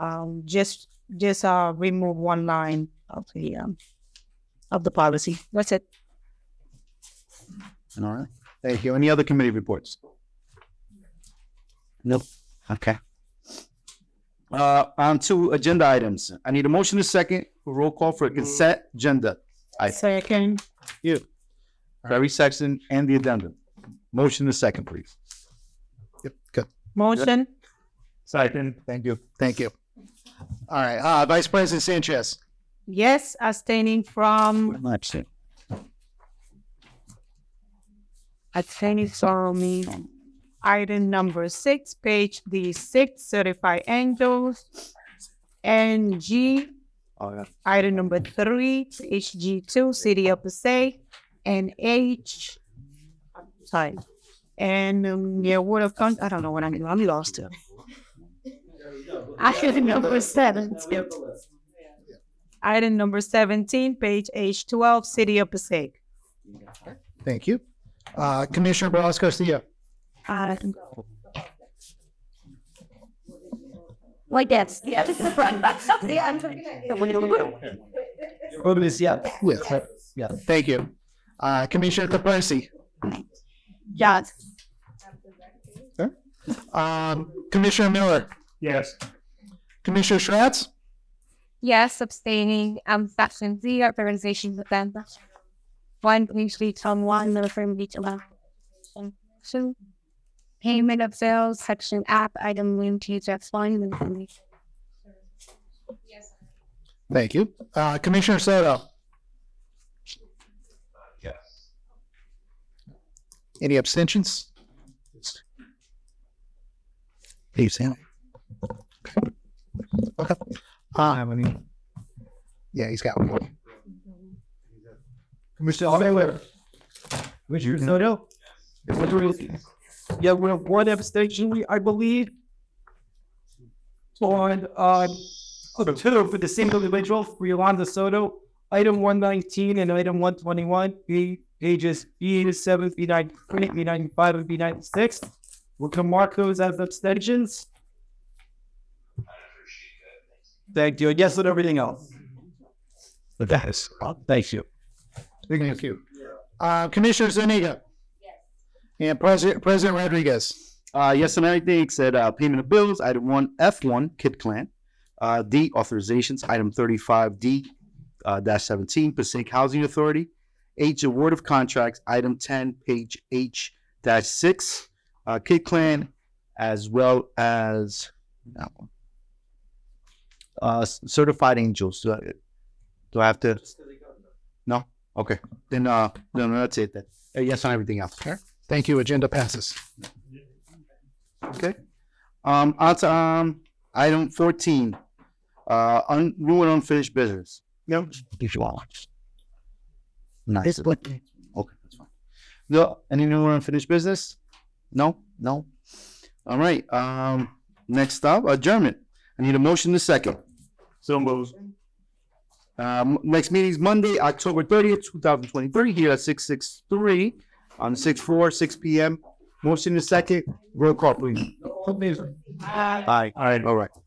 just remove one line of the policy. That's it. All right. Thank you. Any other committee reports? Nope. Okay. On to agenda items. I need a motion to second for roll call for a consent agenda. Second. You. Very section and the addendum. Motion to second, please. Yep, good. Motion. Second. Thank you. Thank you. All right. Vice President Sanchez. Yes, abstaining from item number 6, page D6, certified angels. And G, item number 3, page G2, City of Passaic. And H, sorry. And word of I don't know what I'm doing. I'm lost here. Item number 7. Item number 17, page H12, City of Passaic. Thank you. Commissioner Barros Castillo. Like that. Yeah, this is the front. That's something I'm trying to Yeah. Thank you. Commissioner Capresi. Yes. Commissioner Miller. Yes. Commissioner Schratz. Yes, abstaining. Section Z, authorization of them. One, usually on one, the firm each allow. Two, payment of sales, section app, item linked to that's line information. Thank you. Commissioner Soto. Yes. Any abstentions? Please, Sam. Okay. Yeah, he's got one. Commissioner Soto? Yeah, we have one abstention, I believe. On two for the same individual, Yolanda Soto, item 119 and item 121, pages B87, B93, B95, and B96. We can mark those as abstentions. Thank you. Yes, and everything else. Thank you. Thank you. Commissioner Zuniga. And President Rodriguez. Yes, and everything except payment of bills. Item 1F1, Kid Clan. D, authorizations. Item 35D, -17, Passaic Housing Authority. H, award of contracts. Item 10, page H-6, Kid Clan, as well as that one. Certified angels. Do I have to? No? Okay. Then no, that's it then. Yes on everything else. Okay. Thank you. Agenda passes. Okay. On to item 14. New and unfinished business. No. Nice. Okay, that's fine. No, any new or unfinished business? No? All right. Next up, adjournment. I need a motion to second. So moved. Next meeting is Monday, October 30th, 2023, here at 663 on 6/4, 6 p.m. Motion to second. Roll call, please. Aye. All right.